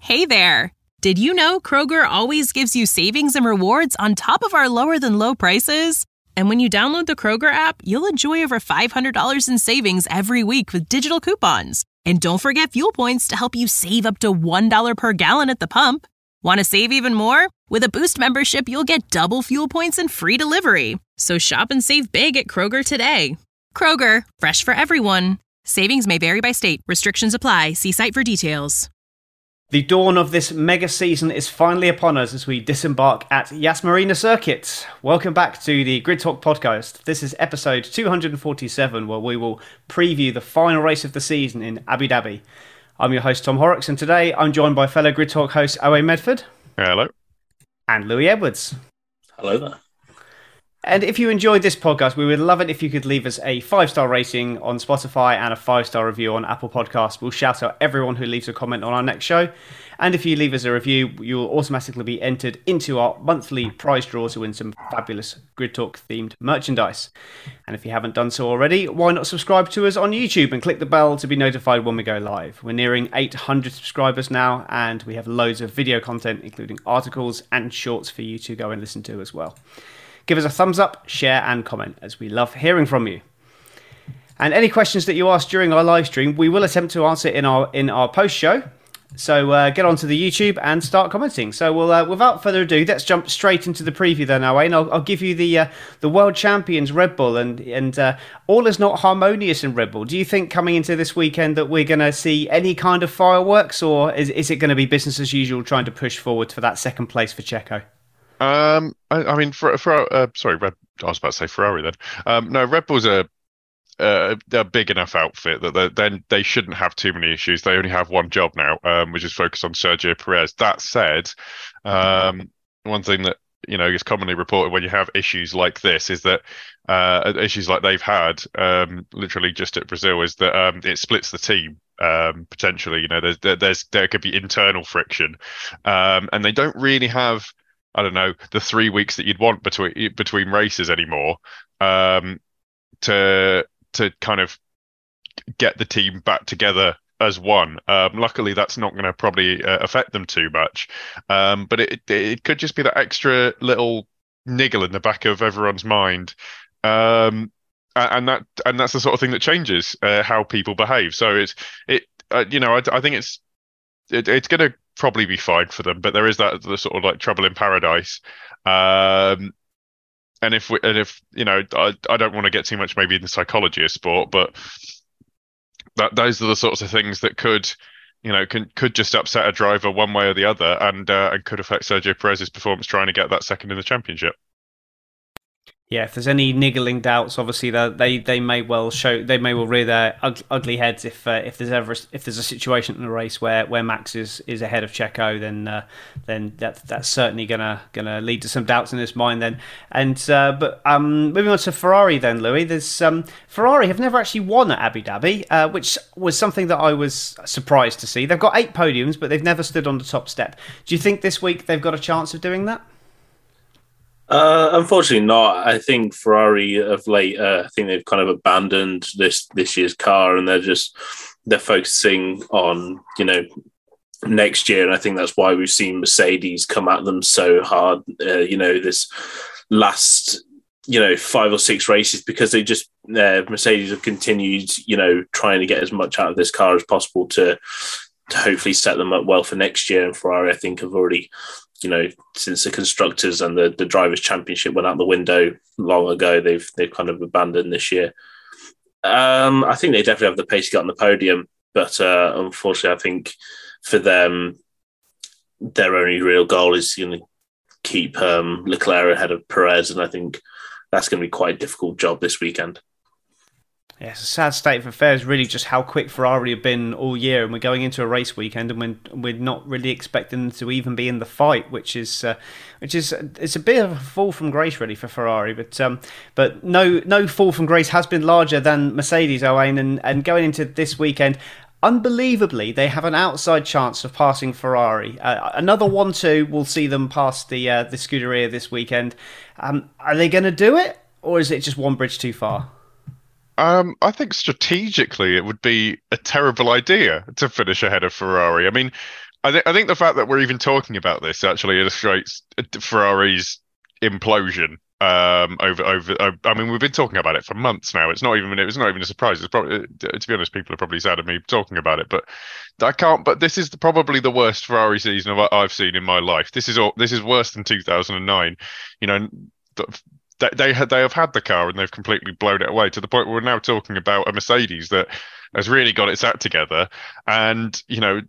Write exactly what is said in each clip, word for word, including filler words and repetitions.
Hey there! Did you know Kroger always gives you savings and rewards on top of our lower-than-low prices? And when you download the Kroger app, you'll enjoy over five hundred dollars in savings every week with digital coupons. And don't forget fuel points to help you save up to one dollar per gallon at the pump. Want to save even more? With a Boost membership, you'll get double fuel points and free delivery. So shop and save big at Kroger today. Kroger, fresh for everyone. Savings may vary by state. Restrictions apply. See site for details. The dawn of this mega season is finally upon us as we disembark at Yas Marina Circuit. Welcome back to the Grid Talk podcast. This is episode two hundred forty-seven, where we will preview the final race of the season in Abu Dhabi. I'm your host, Tom Horrocks, and today I'm joined by fellow Grid Talk host Owain Medford. Hello. And Louis Edwards. Hello there. And if you enjoyed this podcast, we would love it if you could leave us a five-star rating on Spotify and a five-star review on Apple Podcasts. We'll shout out everyone who leaves a comment on our next show. And if you leave us a review, you'll automatically be entered into our monthly prize draw to win some fabulous Grid Talk-themed merchandise. And if you haven't done so already, why not subscribe to us on YouTube and click the bell to be notified when we go live. We're nearing eight hundred subscribers now, and we have loads of video content, including articles and shorts for you to go and listen to as well. Give us a thumbs up, share and comment, as we love hearing from you. And any questions that you ask during our live stream, we will attempt to answer in our in our post show. So uh, get onto the YouTube and start commenting. So we'll, uh, without further ado, let's jump straight into the preview then, Owain. I'll, I'll give you the uh, the world champions Red Bull, and and uh, all is not harmonious in Red Bull. Do you think coming into this weekend that we're going to see any kind of fireworks, or is is it going to be business as usual, trying to push forward for that second place for Checo? Um, I, I mean, for, for uh, sorry, Red, I was about to say Ferrari then. Um, no, Red Bull's a, a, a big enough outfit that then they shouldn't have too many issues. They only have one job now, um, which is focused on Sergio Perez. That said, um, one thing that you know is commonly reported when you have issues like this is that uh, issues like they've had, um, literally just at Brazil, is that um, it splits the team. Um, potentially, you know, there's there, there's there could be internal friction, um, and they don't really have. I don't know, the three weeks that you'd want between between races anymore, um, to to kind of get the team back together as one. Um, luckily, that's not going to probably uh, affect them too much, um, but it it could just be that extra little niggle in the back of everyone's mind, um, and that and that's the sort of thing that changes uh, how people behave. So it's it uh, you know I, I think it's it, it's going to probably be fine for them, but there is that the sort of like trouble in paradise, um, and if we, and if you know, I, I don't want to get too much maybe in the psychology of sport, but that those are the sorts of things that could, you know, can could just upset a driver one way or the other, and uh, and could affect Sergio Perez's performance trying to get that second in the championship. Yeah, if there's any niggling doubts, obviously they they may well show they may well rear their ugly heads if uh, if there's ever if there's a situation in the race where, where Max is, is ahead of Checo, then uh, then that that's certainly gonna gonna lead to some doubts in his mind then. And uh, but um, moving on to Ferrari then, Louis. There's um, Ferrari have never actually won at Abu Dhabi, uh, which was something that I was surprised to see. They've got eight podiums, but they've never stood on the top step. Do you think this week they've got a chance of doing that? Uh, unfortunately not. I think Ferrari of late, uh, I think they've kind of abandoned this this year's car, and they're just they're focusing on, you know, next year. And I think that's why we've seen Mercedes come at them so hard, uh, you know, this last, you know, five or six races, because they just, uh, Mercedes have continued, you know, trying to get as much out of this car as possible to, to hopefully set them up well for next year. And Ferrari, I think, have already, you know, since the constructors and the, the drivers' championship went out the window long ago, they've they've kind of abandoned this year. Um, I think they definitely have the pace to get on the podium, but uh, unfortunately, I think for them, their only real goal is going to keep um, Leclerc ahead of Perez, and I think that's going to be quite a difficult job this weekend. Yeah, it's a sad state of affairs, really, just how quick Ferrari have been all year, and we're going into a race weekend, and we're, we're not really expecting them to even be in the fight, which is uh, which is it's a bit of a fall from grace, really, for Ferrari. But um, but no no fall from grace has been larger than Mercedes, Owain, and and going into this weekend, unbelievably, they have an outside chance of passing Ferrari. Uh, another one two will see them pass the uh, the Scuderia this weekend. Um, are they going to do it, or is it just one bridge too far? Um, I think strategically it would be a terrible idea to finish ahead of Ferrari. I mean, I think I think the fact that we're even talking about this actually illustrates Ferrari's implosion. Um, over over. Uh, I mean, we've been talking about it for months now. It's not even. It's not even a surprise. It's probably, to be honest, people are probably sad of me talking about it. But I can't. But this is the, probably the worst Ferrari season I've seen in my life. This is all. This is worse than two thousand nine. You know, they they had they have had the car and they've completely blown it away to the point where we're now talking about a Mercedes that has really got its act together, and you know,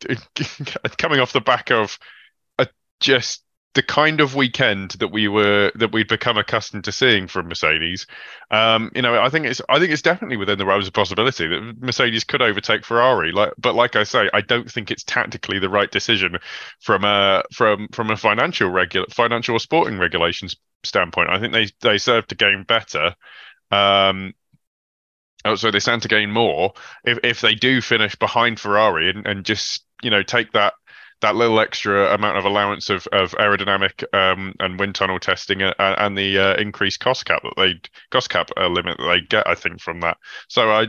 coming off the back of a just. The kind of weekend that we were that we'd become accustomed to seeing from Mercedes, um, you know, I think it's I think it's definitely within the realms of possibility that Mercedes could overtake Ferrari. Like, but like I say, I don't think it's tactically the right decision from a from from a financial regular financial or sporting regulations standpoint. I think they they serve to gain better. Um, oh, so they stand to gain more if if they do finish behind Ferrari and, and just you know take that. that little extra amount of allowance of, of aerodynamic um, and wind tunnel testing and, and the uh, increased cost cap that they cost cap uh, limit that they get, I think, from that. So I,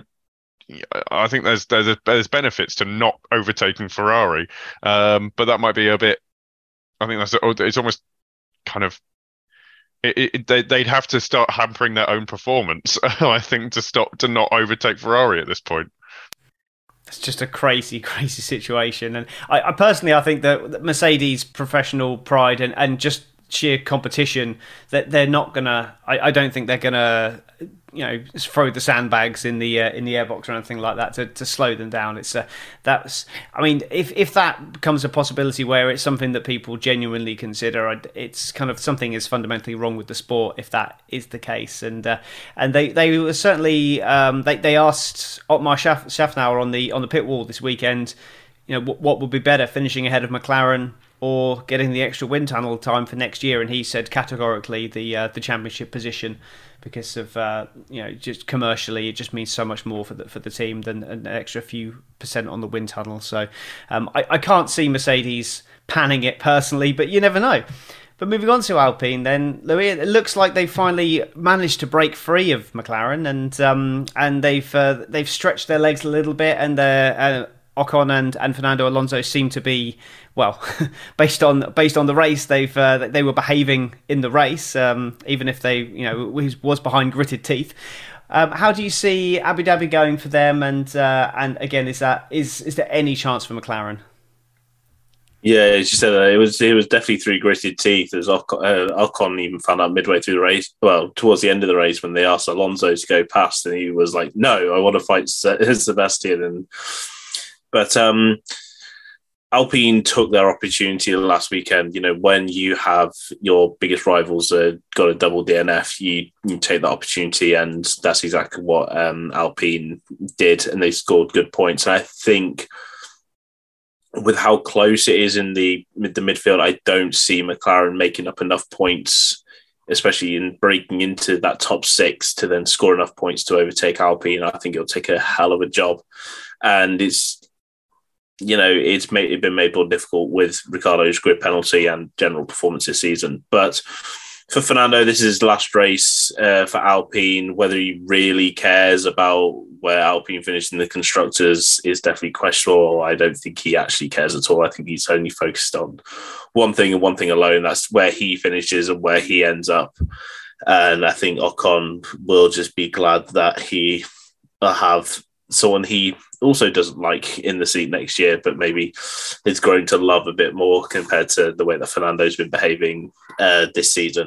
I think there's there's a, there's benefits to not overtaking Ferrari, um, but that might be a bit. I think that's it's almost kind of. It, it, they, they'd have to start hampering their own performance, I think, to stop to not overtake Ferrari at this point. It's just a crazy, crazy situation. And I, I personally, I think that Mercedes' professional pride and, and just sheer competition, that they're not going to, I don't think they're going to, you know, throw the sandbags in the uh, in the airbox or anything like that to, to slow them down. It's uh, that's, I mean, if, if that becomes a possibility where it's something that people genuinely consider, it's kind of something is fundamentally wrong with the sport if that is the case. And uh, and they they were certainly um, they they asked Otmar Schaff- Schaffnauer on the on the pit wall this weekend, you know, what, what would be better, finishing ahead of McLaren or getting the extra wind tunnel time for next year, and he said categorically the uh, the championship position, because of uh, you know, just commercially it just means so much more for the for the team than an extra few percent on the wind tunnel. So um, I, I can't see Mercedes panning it personally, but you never know. But moving on to Alpine, then, Louis, it looks like they've finally managed to break free of McLaren, and um, and they've uh, they've stretched their legs a little bit, and they're. Uh, Ocon and, and Fernando Alonso seem to be, well, based on based on the race, they've uh, they were behaving in the race, um, even if they, you know, was behind gritted teeth. Um, how do you see Abu Dhabi going for them? And uh, and again, is that is is there any chance for McLaren? Yeah, as you said, it was it was definitely through gritted teeth. As Ocon, uh, Ocon even found out midway through the race, well, towards the end of the race, when they asked Alonso to go past, and he was like, "No, I want to fight Sebastian." And But um, Alpine took their opportunity last weekend. You know, when you have your biggest rivals uh, got a double D N F, you, you take that opportunity, and that's exactly what um, Alpine did, and they scored good points. And I think with how close it is in the the midfield, I don't see McLaren making up enough points, especially in breaking into that top six, to then score enough points to overtake Alpine. I think it'll take a hell of a job, and it's. You know, it's made it been made more difficult with Ricciardo's grid penalty and general performance this season. But for Fernando, this is his last race uh, for Alpine. Whether he really cares about where Alpine finished in the constructors is definitely questionable. I don't think he actually cares at all. I think he's only focused on one thing and one thing alone. That's where he finishes and where he ends up. And I think Ocon will just be glad that he will have someone he also doesn't like in the seat next year, but maybe is grown to love a bit more compared to the way that Fernando's been behaving uh, this season.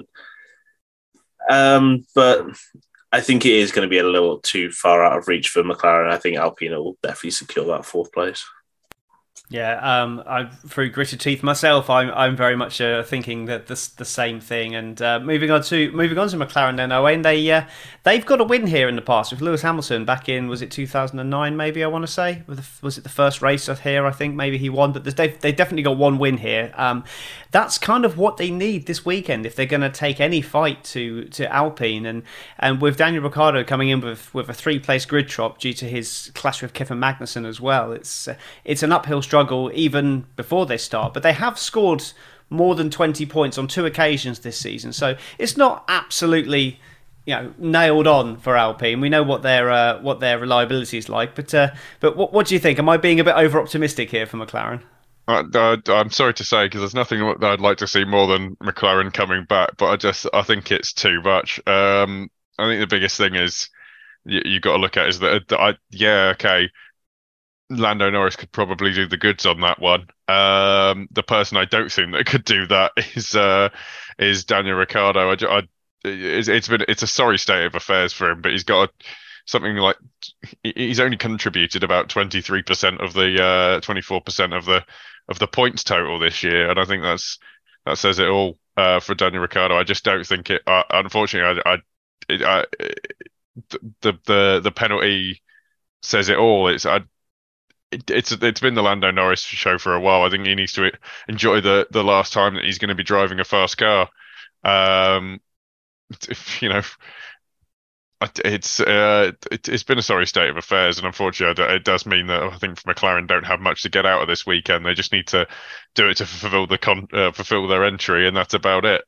Um, but I think it is going to be a little too far out of reach for McLaren. I think Alpine will definitely secure that fourth place. Yeah, um, I through gritted teeth myself. I'm I'm very much uh, thinking that this the same thing. And uh, moving on to moving on to McLaren, then Owain, they uh, they've got a win here in the past with Lewis Hamilton back in, was it two thousand nine? Maybe I want to say was it the first race here? I think maybe he won, but they they definitely got one win here. Um, that's kind of what they need this weekend if they're going to take any fight to to Alpine. And and with Daniel Ricciardo coming in with with a three place grid drop due to his clash with Kevin Magnussen as well, it's uh, it's an uphill struggle. Struggle even before they start, but they have scored more than twenty points on two occasions this season, so it's not absolutely, you know, nailed on for Alpine. We know what their uh, what their reliability is like, but uh, but what, what do you think? Am I being a bit over optimistic here for McLaren? I, I, I'm sorry to say, because there's nothing that I'd like to see more than McLaren coming back, but I just I think it's too much. Um, I think the biggest thing is you, you got to look at is that, that I yeah okay, Lando Norris could probably do the goods on that one. Um, the person I don't think that could do that is uh, is Daniel Ricciardo. I, I, it's, it's been it's a sorry state of affairs for him, but he's got a, something like he's only contributed about twenty-three percent of the uh, twenty-four percent of the of the points total this year, and I think that's that says it all uh, for Daniel Ricciardo. I just don't think it. Uh, unfortunately, I, I, it, I the the the penalty says it all. It's I. It, it's it's been the Lando Norris show for a while. I think he needs to enjoy the the last time that he's going to be driving a fast car. Um, if, you know, it's uh, it, it's been a sorry state of affairs, and unfortunately, it does mean that I think McLaren don't have much to get out of this weekend. They just need to do it to fulfill the con uh, fulfill their entry, and that's about it.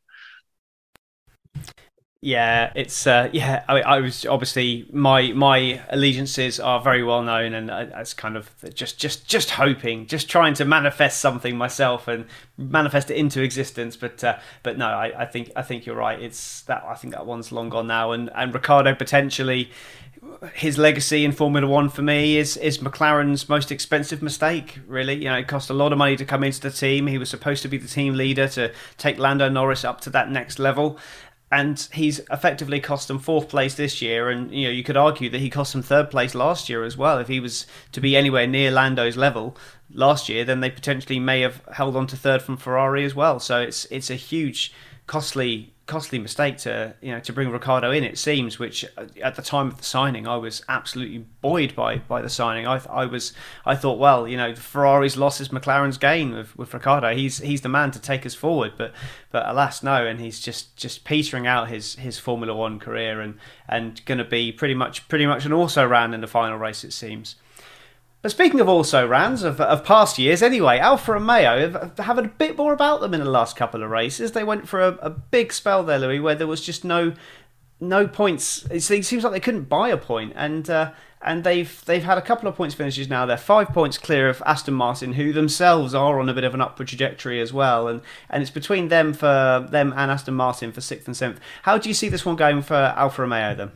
Yeah, it's uh, yeah. I, I was obviously my my allegiances are very well known, and I, I was kind of just just just hoping, just trying to manifest something myself and manifest it into existence. But uh, but no, I, I think I think you're right. It's that I think that one's long gone now, and and Ricciardo potentially. His legacy in Formula One for me is is McLaren's most expensive mistake. Really, you know, it cost a lot of money to come into the team. He was supposed to be the team leader to take Lando Norris up to that next level. And he's effectively cost them fourth place this year, and you know you could argue that he cost them third place last year as well. If he was to be anywhere near Lando's level last year, then they potentially may have held on to third from Ferrari as well. So it's it's a huge, costly costly mistake to you know to bring Ricciardo in. It seems, which at the time of the signing, I was absolutely buoyed by by the signing. I I was I thought, well, you know, Ferrari's loss is McLaren's gain with, with Ricciardo. He's he's the man to take us forward, but but alas, no, and he's just just petering out his his Formula One career and and going to be pretty much pretty much an also ran in the final race, it seems. But speaking of also rans of, of past years, anyway, Alfa Romeo have, have had a bit more about them in the last couple of races. They went for a, a big spell there, Louis, where there was just no no points. It seems like they couldn't buy a point, and uh, and they've they've had a couple of points finishes now. They're five points clear of Aston Martin, who themselves are on a bit of an upward trajectory as well, and and it's between them for them and Aston Martin for sixth and seventh. How do you see this one going for Alfa Romeo then?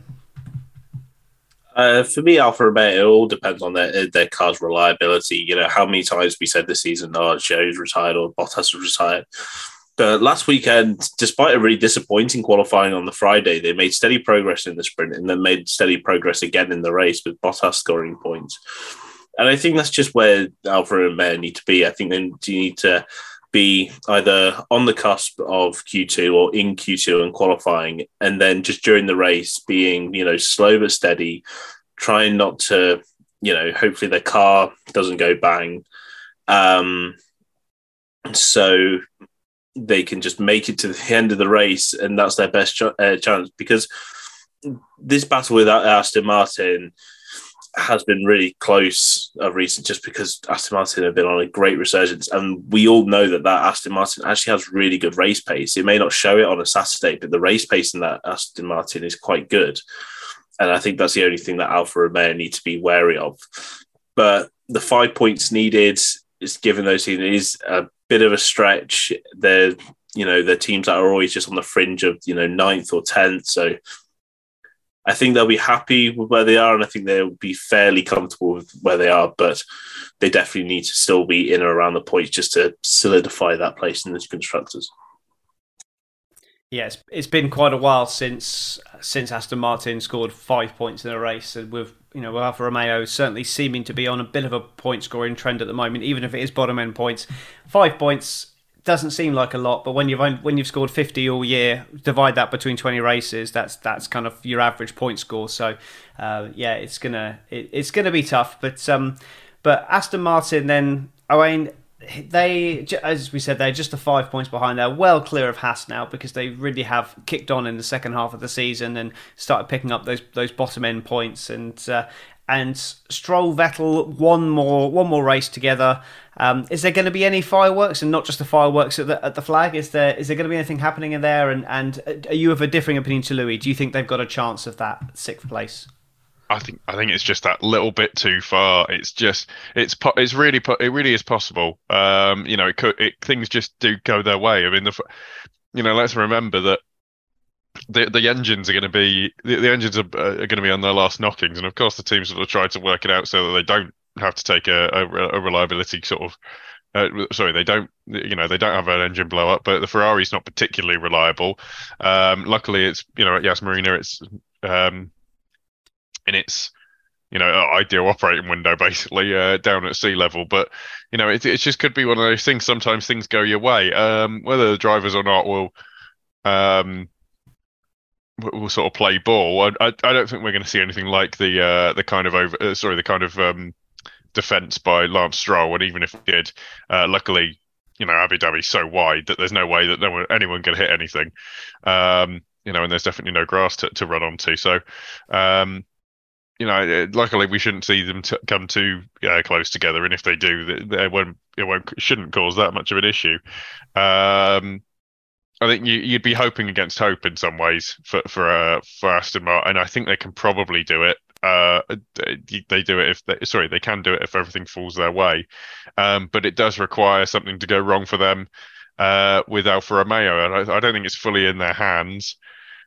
Uh, for me, Alfa Romeo, it all depends on their their car's reliability. You know, how many times we said this season, oh, Zhou's retired or Bottas was retired. But last weekend, despite a really disappointing qualifying on the Friday, they made steady progress in the sprint and then made steady progress again in the race with Bottas scoring points. And I think that's just where Alfa Romeo need to be. I think they need to be either on the cusp of Q two or in Q two and qualifying, and then just during the race being, you know, slow but steady, trying not to, you know, hopefully their car doesn't go bang. Um, so they can just make it to the end of the race, and that's their best ch- uh, chance, because this battle with Aston Martin has been really close of recent, just because Aston Martin have been on a great resurgence, and we all know that that Aston Martin actually has really good race pace. It may not show it on a Saturday, but the race pace in that Aston Martin is quite good, and I think that's the only thing that Alfa Romeo need to be wary of. But the five points needed is given those teams is a bit of a stretch. They're you know they're teams that are always just on the fringe of you know ninth or tenth, so I think they'll be happy with where they are, and I think they'll be fairly comfortable with where they are, but they definitely need to still be in or around the points just to solidify that place in the constructors. Yeah, it's, it's been quite a while since since Aston Martin scored five points in a race, and with you know with Alfa Romeo certainly seeming to be on a bit of a point scoring trend at the moment, even if it is bottom end points. Five points doesn't seem like a lot, but when you've when you've scored fifty all year, divide that between twenty races, that's that's kind of your average point score. So uh, yeah, it's gonna it, it's gonna be tough. But um, but Aston Martin then, I mean, they, as we said, they're just the five points behind. They're well clear of Haas now, because they really have kicked on in the second half of the season and started picking up those those bottom end points. And uh, and Stroll, Vettel, one more one more race together. Um, is there going to be any fireworks, and not just the fireworks at the at the flag? Is there is there going to be anything happening in there? And and are you of a differing opinion to Louis? Do you think they've got a chance of that sixth place? I think I think it's just that little bit too far. It's just it's it's really it really is possible. Um, you know, it could it things just do go their way. I mean, the you know, let's remember that the the engines are going to be the, the engines are, are going to be on their last knockings, and of course the teams will try to work it out so that they don't have to take a, a, a reliability sort of. Uh, sorry, they don't. You know, they don't have an engine blow up, but the Ferrari's not particularly reliable. Um, luckily, it's you know at Yas Marina, it's um, in its you know ideal operating window, basically uh, down at sea level. But you know, it it just could be one of those things. Sometimes things go your way, um, whether the drivers or not will. Um, will sort of play ball. I, I, I don't think we're going to see anything like the uh, the kind of over uh, sorry the kind of um, defense by Lance Stroll. And even if we did, uh, luckily, you know, Abu Dhabi's so wide that there's no way that no one anyone can hit anything. Um, you know, and there's definitely no grass to, to run onto. So, um, you know, luckily we shouldn't see them t- come too uh, close together. And if they do, they, they won't it won't shouldn't cause that much of an issue. Um, I think you, you'd be hoping against hope in some ways for for uh, for Aston Martin, and I think they can probably do it. Uh, they do it if they, sorry, they can do it if everything falls their way, um, but it does require something to go wrong for them uh, with Alfa Romeo, and I, I don't think it's fully in their hands.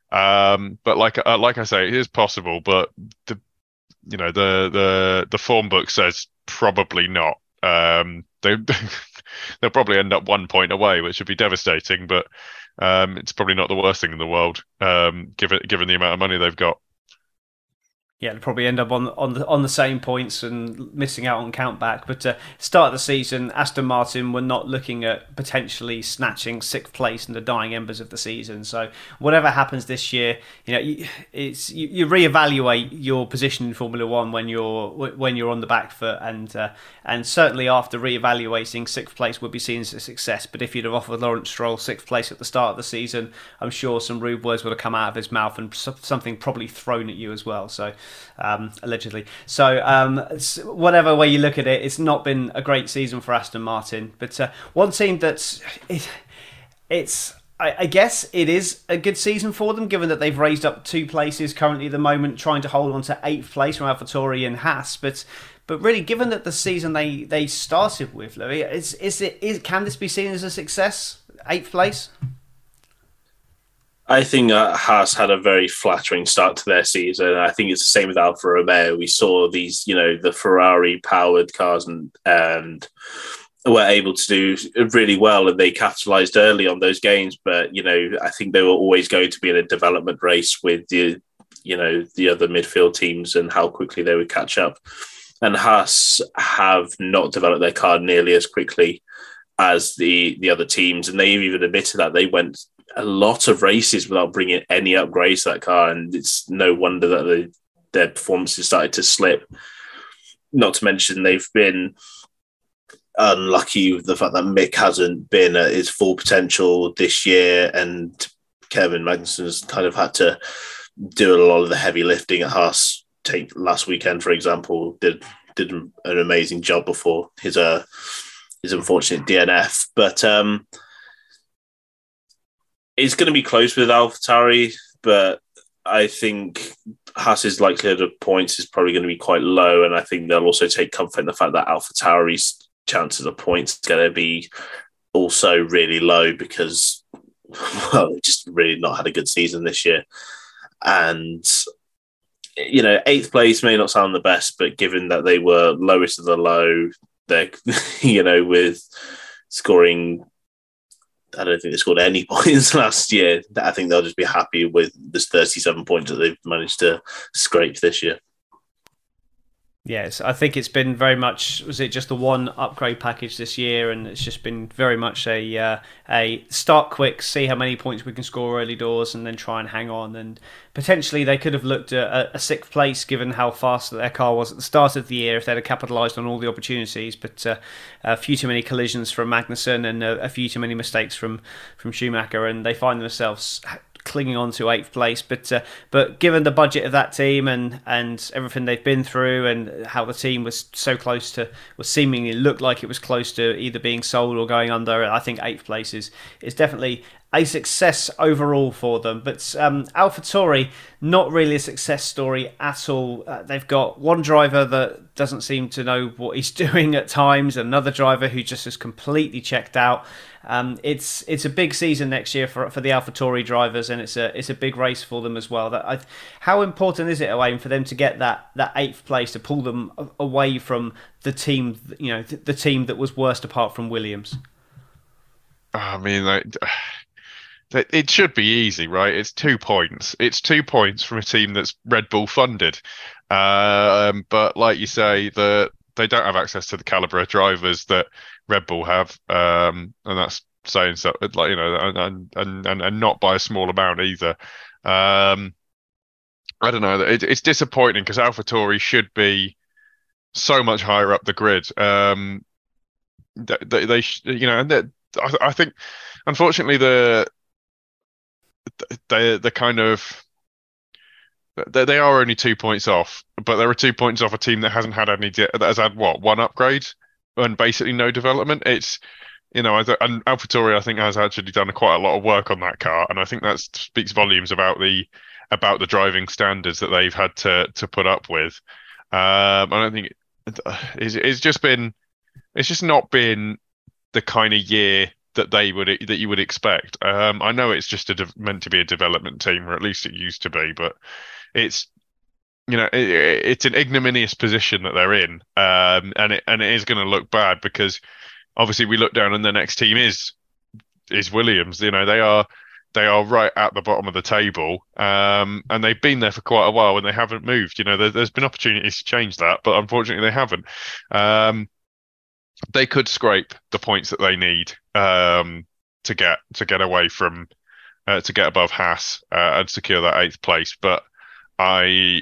Um, but like uh, like I say, it is possible, but the you know the the the form book says probably not. Um, they they'll probably end up one point away, which would be devastating, but um, it's probably not the worst thing in the world, um, given given the amount of money they've got. Yeah, they'll probably end up on on the on the same points and missing out on countback. But uh, start of the season, Aston Martin were not looking at potentially snatching sixth place in the dying embers of the season. So whatever happens this year, you know, you, it's you, you reevaluate your position in Formula One when you're when you're on the back foot, and uh, and certainly after reevaluating, sixth place would be seen as a success. But if you'd have offered Lawrence Stroll sixth place at the start of the season, I'm sure some rude words would have come out of his mouth and something probably thrown at you as well. So. Um, allegedly. So um, whatever way you look at it, it's not been a great season for Aston Martin. But uh, one team that's it, it's I, I guess it is a good season for them, given that they've raised up two places currently at the moment, trying to hold on to eighth place from AlphaTauri and Haas. But but really, given that the season they, they started with, Louis, is is it is can this be seen as a success? Eighth place. I think uh, Haas had a very flattering start to their season. I think it's the same with Alfa Romeo. We saw these, you know, the Ferrari-powered cars and and were able to do really well, and they capitalised early on those gains. But, you know, I think they were always going to be in a development race with the, you know, the other midfield teams and how quickly they would catch up. And Haas have not developed their car nearly as quickly as the, the other teams. And they even admitted that they went a lot of races without bringing any upgrades to that car, and it's no wonder that they, their performances started to slip. Not to mention they've been unlucky with the fact that Mick hasn't been at his full potential this year, and Kevin Magnussen's kind of had to do a lot of the heavy lifting at Haas. Take last weekend, for example, did did an amazing job before his uh his unfortunate D N F, but um. It's going to be close with AlphaTauri, but I think Haas's likelihood of points is probably going to be quite low, and I think they'll also take comfort in the fact that AlphaTauri's chances of points are going to be also really low because, well, they just really not had a good season this year. And, you know, eighth place may not sound the best, but given that they were lowest of the low, they're, you know, with scoring... I don't think they scored any points last year. I think they'll just be happy with this thirty-seven points that they've managed to scrape this year. Yes, I think it's been very much, was it just the one upgrade package this year, and it's just been very much a uh, a start quick, see how many points we can score early doors, and then try and hang on. And potentially they could have looked at a, a sixth place, given how fast their car was at the start of the year, if they'd have capitalised on all the opportunities. But uh, a few too many collisions from Magnussen and a, a few too many mistakes from, from Schumacher, and they find themselves clinging on to eighth place, but uh, but given the budget of that team and and everything they've been through, and how the team was so close to, was seemingly looked like it was close to either being sold or going under, I think eighth place is is definitely a success overall for them. But um, AlphaTauri, not really a success story at all. Uh, they've got one driver that doesn't seem to know what he's doing at times, another driver who just is completely checked out. Um, it's it's a big season next year for for the AlphaTauri drivers, and it's a it's a big race for them as well. That I, how important is it, Owain, for them to get that, that eighth place to pull them away from the team, you know, the, the team that was worst apart from Williams? I mean, like, it should be easy, right? It's two points. It's two points from a team that's Red Bull funded. Um, but like you say, the they don't have access to the caliber of drivers that Red Bull have, um, and that's saying so. Like, you know, and and and, and not by a small amount either. Um, I don't know. It, it's disappointing because AlphaTauri should be so much higher up the grid. Um, they, they, they you know, and I, I think, unfortunately, the they the kind of they, they are only two points off, but there are two points off a team that hasn't had any that has had what one upgrade and basically no development. It's, you know, and AlphaTauri I think has actually done quite a lot of work on that car, and I think that speaks volumes about the about the driving standards that they've had to to put up with. Um, I don't think it, it's, it's just been it's just not been the kind of year that they would that you would expect. Um, I know it's just a de- meant to be a development team, or at least it used to be, but it's, you know, it, it's an ignominious position that they're in, um, and it and it is going to look bad because obviously we look down and the next team is is Williams. You know, they are they are right at the bottom of the table, um, and they've been there for quite a while and they haven't moved. You know, there, there's been opportunities to change that, but unfortunately they haven't. Um, they could scrape the points that they need um, to get to get away from uh, to get above Haas uh, and secure that eighth place, but I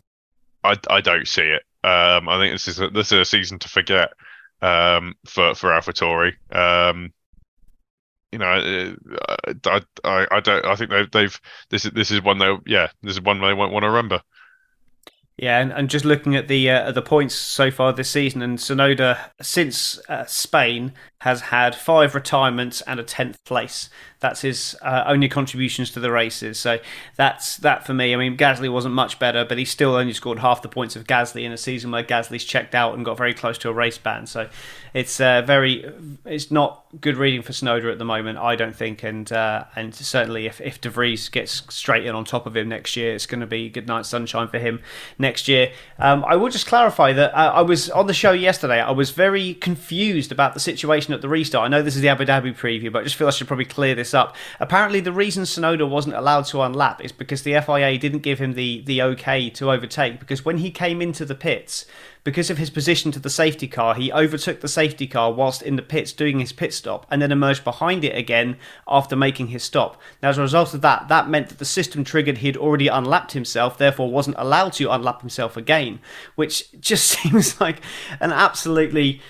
I, I don't see it. Um, I think this is a, this is a season to forget um, for for AlphaTauri. Um, you know, I, I I don't. I think they've they've this is this is one they yeah this is one they won't want to remember. Yeah, and, and just looking at the uh, the points so far this season, and Tsunoda since uh, Spain has had five retirements and a tenth place. That's his uh, only contributions to the races. So that's that for me. I mean, Gasly wasn't much better, but he still only scored half the points of Gasly in a season where Gasly's checked out and got very close to a race ban. So it's uh, very, it's not good reading for Tsunoda at the moment, I don't think. And uh, and certainly if, if De Vries gets straight in on top of him next year, it's going to be good night sunshine for him next year. Um, I will just clarify that uh, I was on the show yesterday. I was very confused about the situation at the restart. I know this is the Abu Dhabi preview, but I just feel I should probably clear this up. Apparently, the reason Tsunoda wasn't allowed to unlap is because the F I A didn't give him the, the okay to overtake, because when he came into the pits, because of his position to the safety car, he overtook the safety car whilst in the pits doing his pit stop and then emerged behind it again after making his stop. Now, as a result of that, that meant that the system triggered he had already unlapped himself, therefore wasn't allowed to unlap himself again, which just seems like an absolutely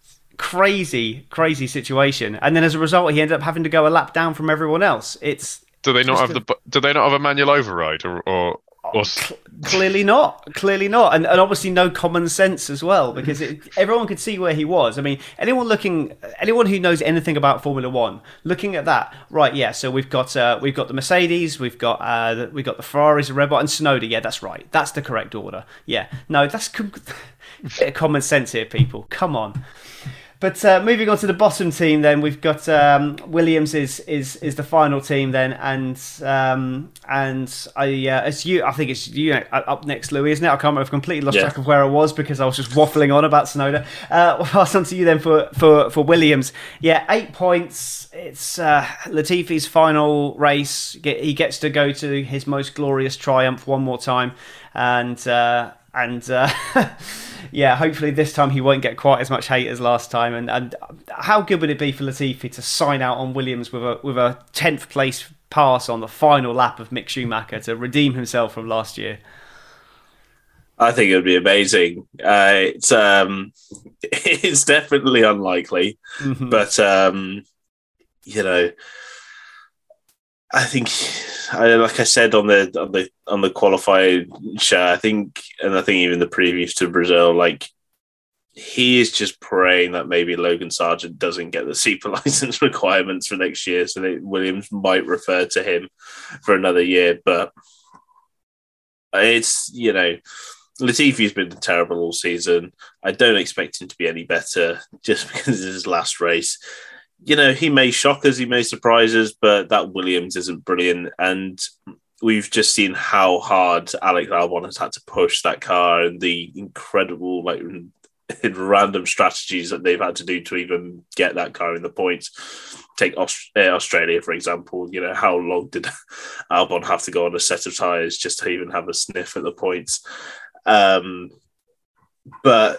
crazy, crazy situation. And then as a result, he ended up having to go a lap down from everyone else. It's do they not have a, the do they not have a manual override or or, or... Cl- clearly not clearly not and, and obviously no common sense as well, because it, everyone could see where he was. I mean, anyone looking anyone who knows anything about Formula One looking at that, right? Yeah, so we've got uh, we've got the Mercedes, we've got uh, we've got the Ferraris, the Red Bull, and Tsunoda. Yeah, that's right, that's the correct order. Yeah, no, that's com- bit of common sense here, people, come on. But uh, moving on to the bottom team, then we've got um, Williams is, is is the final team then, and um, and I uh, it's you. I think it's you up next, Louis, isn't it? I can't remember. I've completely lost yeah. track of where I was because I was just waffling on about Tsunoda. Uh, I'll pass on to you then for, for, for Williams. Yeah, eight points. It's uh, Latifi's final race. He gets to go to his most glorious triumph one more time, and uh, and. Uh, Yeah, hopefully this time he won't get quite as much hate as last time. And, and how good would it be for Latifi to sign out on Williams with a with a tenth place pass on the final lap of Mick Schumacher to redeem himself from last year? I think it would be amazing. Uh, it's um, it's definitely unlikely, mm-hmm. but um, you know, I think, like I said on the on the on the qualified show, I think, and I think even the previews to Brazil, like he is just praying that maybe Logan Sargent doesn't get the super license requirements for next year, so that Williams might refer to him for another year. But it's, you know, Latifi's been terrible all season. I don't expect him to be any better just because it's his last race. You know, he may shock us, he may surprise us, but that Williams isn't brilliant. And we've just seen how hard Alex Albon has had to push that car and the incredible, like, random strategies that they've had to do to even get that car in the points. Take Aust- uh, Australia, for example. You know, how long did Albon have to go on a set of tyres just to even have a sniff at the points? Um, but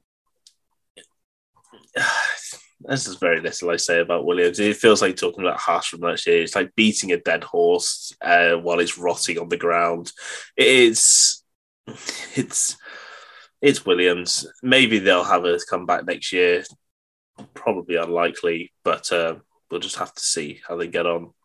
there's just very little I say about Williams. It feels like talking about Haas from last year. It's like beating a dead horse uh, while it's rotting on the ground. It's it's it's Williams. Maybe they'll have a comeback next year. Probably unlikely, but uh, we'll just have to see how they get on.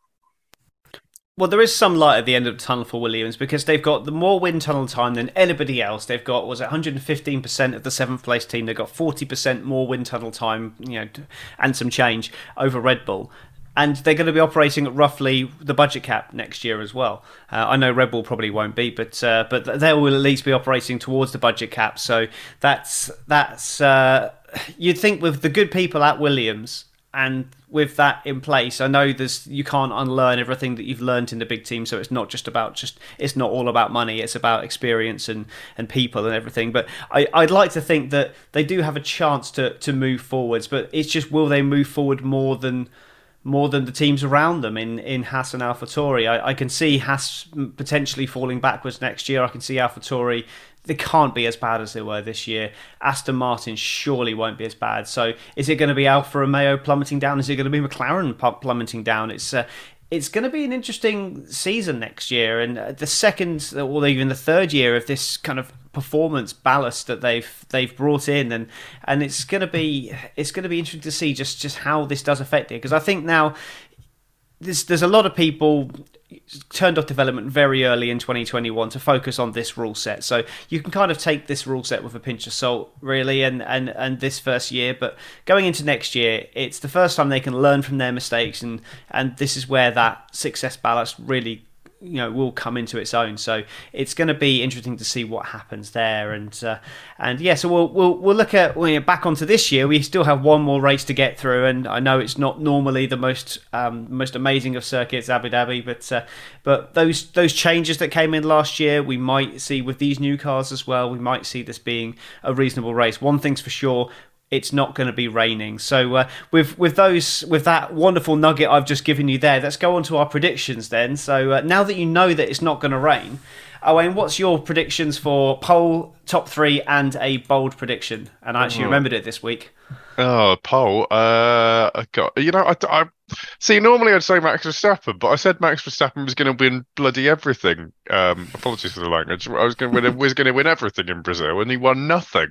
Well, there is some light at the end of the tunnel for Williams because they've got the more wind tunnel time than anybody else. They've got, was it one hundred fifteen percent of the seventh place team? They've got forty percent more wind tunnel time, you know, and some change over Red Bull. And they're going to be operating at roughly the budget cap next year as well. Uh, I know Red Bull probably won't be, but uh, but they will at least be operating towards the budget cap. So that's that's uh, you'd think with the good people at Williams and with that in place, I know there's you can't unlearn everything that you've learned in the big team. So it's not just about just it's not all about money. It's about experience and, and people and everything. But I, I'd like to think that they do have a chance to to move forwards. But it's just, will they move forward more than more than the teams around them in, in Haas and AlphaTauri? I, I can see Haas potentially falling backwards next year. I can see AlphaTauri, they can't be as bad as they were this year. Aston Martin surely won't be as bad. So is it going to be Alfa Romeo plummeting down? Is it going to be McLaren plummeting down? It's uh, it's going to be an interesting season next year. And the second, or even the third year of this kind of performance ballast that they've they've brought in, and and it's going to be it's going to be interesting to see just just how this does affect it, because I think now there's there's a lot of people turned off development very early in twenty twenty-one to focus on this rule set. So you can kind of take this rule set with a pinch of salt, really, and, and, and this first year. But going into next year, it's the first time they can learn from their mistakes, and, and this is where that success ballast really, you know, will come into its own. So it's going to be interesting to see what happens there. And uh, and yeah, so we'll we'll we'll look at well, back onto this year. We still have one more race to get through, and I know it's not normally the most um, most amazing of circuits, Abu Dhabi, but uh, but those those changes that came in last year, we might see with these new cars as well. We might see this being a reasonable race. One thing's for sure, it's not going to be raining. So uh, with with those with that wonderful nugget I've just given you there, let's go on to our predictions then. So uh, now that you know that it's not going to rain, Owain, what's your predictions for pole, top three, and a bold prediction? And I actually oh. remembered it this week. Oh, pole. Uh, I got you know I, I see. Normally I'd say Max Verstappen, but I said Max Verstappen was going to win bloody everything. Um, apologies for the language. I was going to win. Was going to win everything in Brazil, and he won nothing.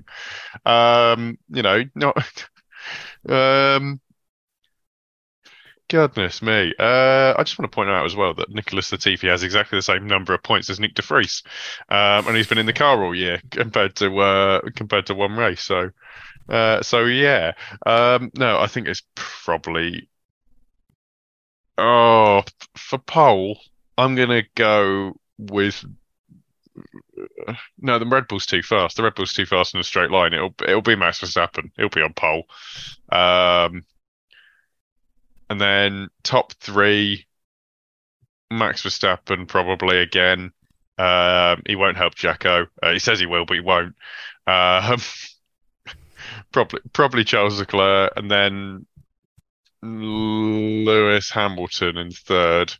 Um, you know, not. um, goodness me. Uh, I just want to point out as well that Nicholas Latifi has exactly the same number of points as Nick de Vries, um, and he's been in the car all year compared to uh, compared to one race. So. Uh, so yeah, um, no, I think it's probably. Oh, for pole, I'm gonna go with. No, the Red Bull's too fast. The Red Bull's too fast in a straight line. It'll it'll be Max Verstappen. He'll be on pole. Um, and then top three, Max Verstappen probably again. Um, he won't help Jacko. Uh, he says he will, but he won't. Um. Probably, probably Charles Leclerc, and then Lewis Hamilton in third.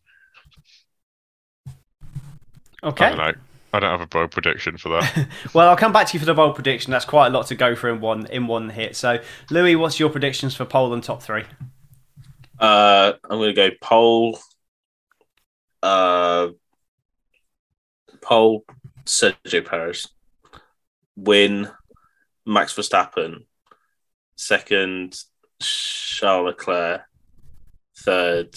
Okay. I don't know. I don't have a bold prediction for that. Well, I'll come back to you for the bold prediction. That's quite a lot to go for in one in one hit. So, Louis, what's your predictions for pole and top three? Uh, I'm going to go pole. Uh, pole. Sergio Perez. Win. Max Verstappen, second, Charles Leclerc, third,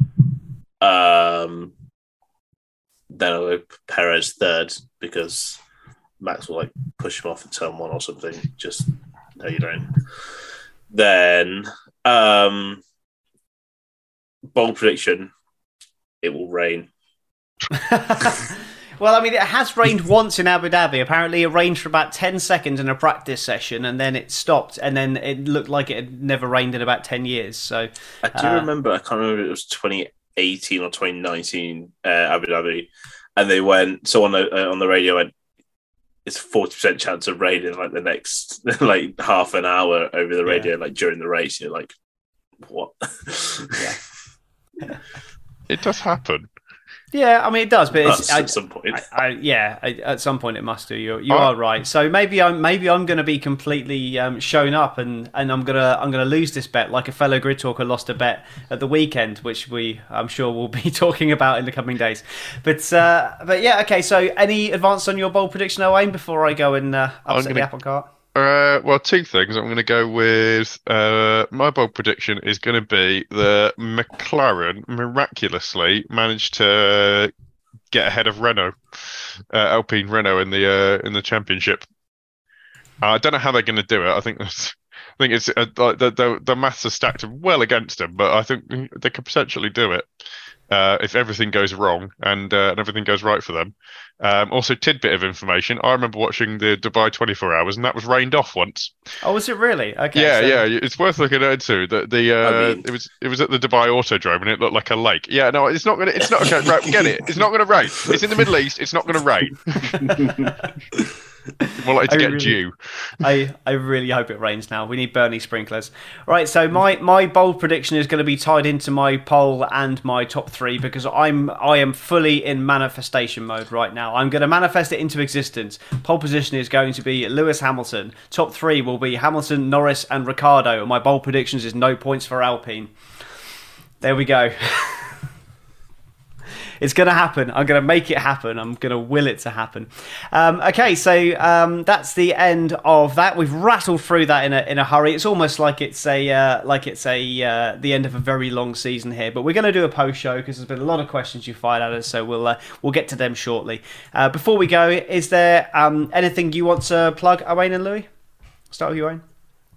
um, then I'll go Perez third, because Max will like push him off in turn one or something. Just No, you don't. Then, um, bold prediction: it will rain. Well, I mean, it has rained once in Abu Dhabi. Apparently, it rained for about ten seconds in a practice session, and then it stopped, and then it looked like it had never rained in about ten years. So, I do uh, remember. I can't remember if it was twenty eighteen or twenty nineteen uh, Abu Dhabi, and they went. So on the uh, on the radio went, it's forty percent chance of rain in like the next like half an hour over the radio, yeah. like during the race. You're like, what? Yeah, it does happen. Yeah, I mean it does, but it's, at I, some point, I, I, yeah, I, at some point it must do. You, you oh. are right. So maybe I'm maybe I'm going to be completely um, shown up, and, and I'm gonna I'm gonna lose this bet, like a fellow grid talker lost a bet at the weekend, which we I'm sure we'll be talking about in the coming days. But uh, but yeah, okay. So any advance on your bold prediction, Owain, before I go and uh, upset gonna... the apple cart? Uh, well, two things. I'm going to go with uh, my bold prediction is going to be that McLaren miraculously managed to get ahead of Renault, uh, Alpine Renault in the uh, in the championship. Uh, I don't know how they're going to do it. I think that's, I think it's uh, like the, the the maths are stacked well against them, but I think they could potentially do it uh, if everything goes wrong and uh, and everything goes right for them. Um, also, tidbit of information. I remember watching the Dubai twenty-four hours, and that was rained off once. Oh, was it really? Okay. Yeah, so... yeah. It's worth looking into. The the uh, I mean... it was it was at the Dubai Autodrome, and it looked like a lake. Yeah, no, it's not gonna. It's not gonna. Right, get it. It's not gonna rain. It's in the Middle East. It's not gonna rain. More likely to I get really, dew. I, I really hope it rains now. We need Bernie sprinklers. Right, so my, my bold prediction is going to be tied into my poll and my top three because I'm I am fully in manifestation mode right now. I'm going to manifest it into existence. Pole position is going to be Lewis Hamilton. Top three will be Hamilton, Norris, and Ricciardo. And my bold predictions is no points for Alpine. There we go. It's going to happen. I'm going to make it happen. I'm going to will it to happen. Um, okay, so um, that's the end of that. We've rattled through that in a in a hurry. It's almost like it's a uh, like it's a uh, the end of a very long season here. But we're going to do a post show because there's been a lot of questions you fired at us. So we'll uh, we'll get to them shortly. Uh, before we go, is there um, anything you want to plug, Owain and Louis? Start with you, Owain.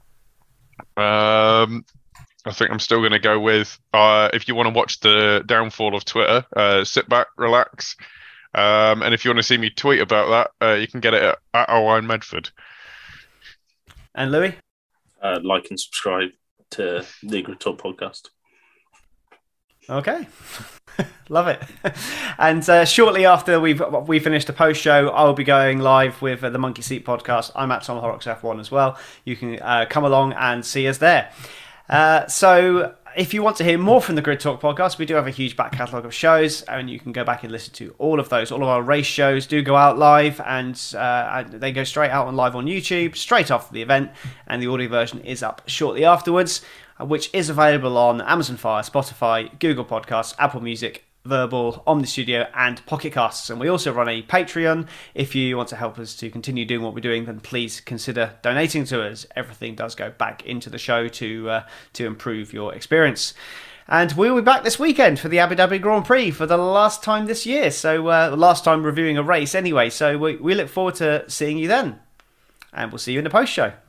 Um. I think I'm still going to go with, uh, if you want to watch the downfall of Twitter, uh, sit back, relax. Um, and if you want to see me tweet about that, uh, you can get it at, at Owain Medford. And Louis? Uh, like and subscribe to the Grid Talk podcast. Okay. Love it. And uh, shortly after we've we finished the post show, I'll be going live with uh, the Monkey Seat podcast. I'm at Tom Horrocks F one as well. You can uh, come along and see us there. Uh, so if you want to hear more from the Grid Talk podcast, we do have a huge back catalogue of shows, and you can go back and listen to all of those. All of our race shows do go out live, and uh, they go straight out on live on YouTube, straight after the event, and the audio version is up shortly afterwards, which is available on Amazon Fire, Spotify, Google Podcasts, Apple Music, Verbal, Omni Studio, and Pocket Casts. And we also run a Patreon. If you want to help us to continue doing what we're doing, then please consider donating to us. Everything does go back into the show to uh, to improve your experience. And we'll be back this weekend for the Abu Dhabi Grand Prix for the last time this year. So uh, the last time reviewing a race anyway. So we, we look forward to seeing you then. And we'll see you in the post show.